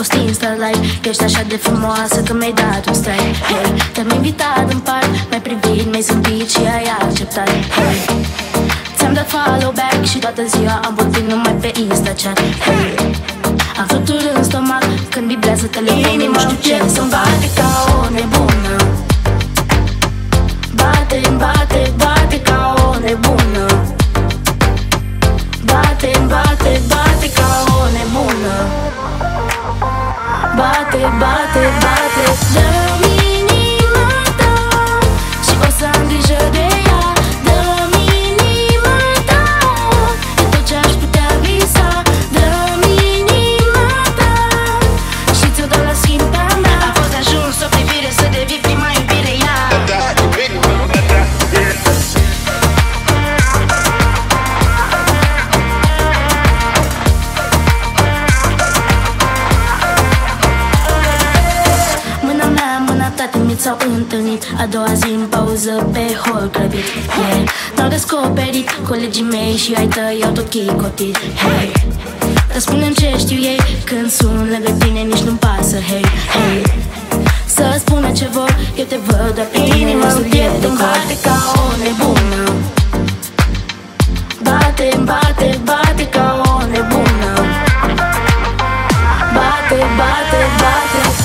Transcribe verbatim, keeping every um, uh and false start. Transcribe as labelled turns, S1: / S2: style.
S1: fost Insta-like. Ești așa de frumoasă că mi-ai dat un strike. Hey, te-am invitat în parc, m-ai privit, mi-ai zâmbit și ai acceptat. Hey, ți-am dat follow back și toată ziua am vorbit numai pe Instachat. Hey, am fluturi în stomac când vibrează telefonul. Inima nu știu ce să-mi bate ca o nebună. Bate, bate, bate ca o nebună. Bate, bate, bate ca o nebună. Bate, bate, bate. Dă-mi inima ta și o să am grijă de ea. Dă-mi inima ta, e tot ce-aș putea visa. Dă-mi inima ta și ți-o dau la schimb pe a mea. A fost ajuns o privire să devii prima iubire, ea. S-au întâlnit a doua zi în pauză pe hol grăbit. Yeah, n-au descoperit colegii mei și ai tăi au tot chicotit. Hey, răspundem ce știu ei când sun lângă tine, nici nu-mi pasă. Hey, hey, să spună ce vor, eu te văd doar pe tine. Inima în piept îmi bate ca o nebună. Bate, bate, bate ca o nebună. Bate, bate, bate.